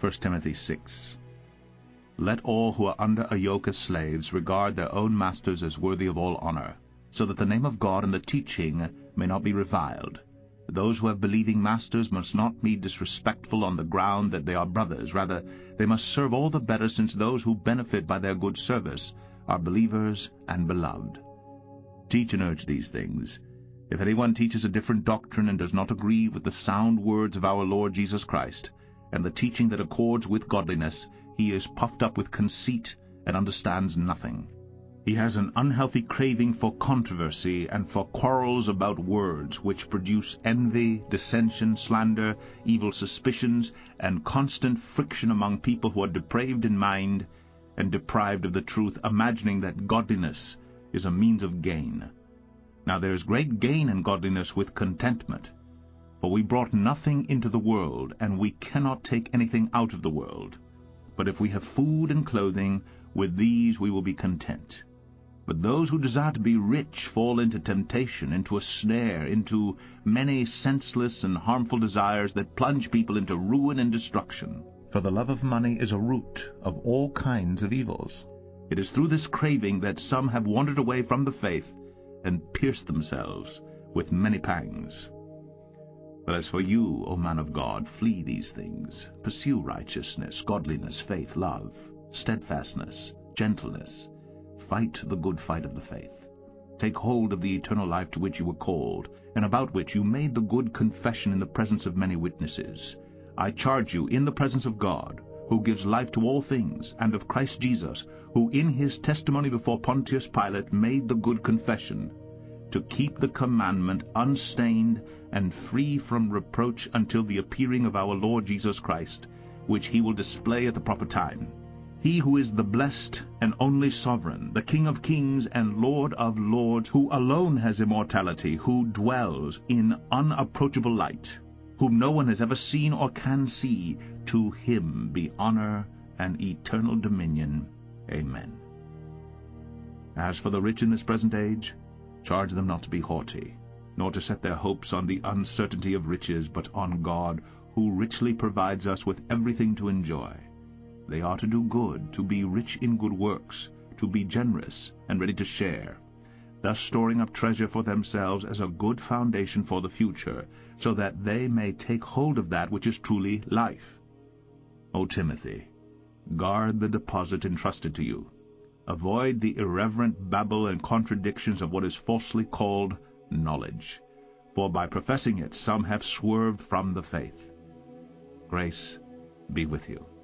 1 Timothy 6. Let all who are under a yoke as slaves regard their own masters as worthy of all honor, so that the name of God and the teaching may not be reviled. Those who have believing masters must not be disrespectful on the ground that they are brothers. Rather, they must serve all the better, since those who benefit by their good service are believers and beloved. Teach and urge these things. If anyone teaches a different doctrine and does not agree with the sound words of our Lord Jesus Christ, and the teaching that accords with godliness, he is puffed up with conceit and understands nothing. He has an unhealthy craving for controversy and for quarrels about words, which produce envy, dissension, slander, evil suspicions, and constant friction among people who are depraved in mind and deprived of the truth, imagining that godliness is a means of gain. Now there is great gain in godliness with contentment. For we brought nothing into the world, and we cannot take anything out of the world. But if we have food and clothing, with these we will be content. But those who desire to be rich fall into temptation, into a snare, into many senseless and harmful desires that plunge people into ruin and destruction. For the love of money is a root of all kinds of evils. It is through this craving that some have wandered away from the faith and pierced themselves with many pangs. But as for you, O man of God, flee these things. Pursue righteousness, godliness, faith, love, steadfastness, gentleness. Fight the good fight of the faith. Take hold of the eternal life to which you were called, and about which you made the good confession in the presence of many witnesses. I charge you in the presence of God, who gives life to all things, and of Christ Jesus, who in his testimony before Pontius Pilate made the good confession, to keep the commandment unstained and free from reproach until the appearing of our Lord Jesus Christ, which he will display at the proper time. He who is the blessed and only sovereign, the King of kings and Lord of lords, who alone has immortality, who dwells in unapproachable light, whom no one has ever seen or can see, to him be honor and eternal dominion. Amen. As for the rich in this present age, charge them not to be haughty, nor to set their hopes on the uncertainty of riches, but on God, who richly provides us with everything to enjoy. They are to do good, to be rich in good works, to be generous and ready to share, thus storing up treasure for themselves as a good foundation for the future, so that they may take hold of that which is truly life. O Timothy, guard the deposit entrusted to you. Avoid the irreverent babble and contradictions of what is falsely called knowledge, for by professing it some have swerved from the faith. Grace be with you.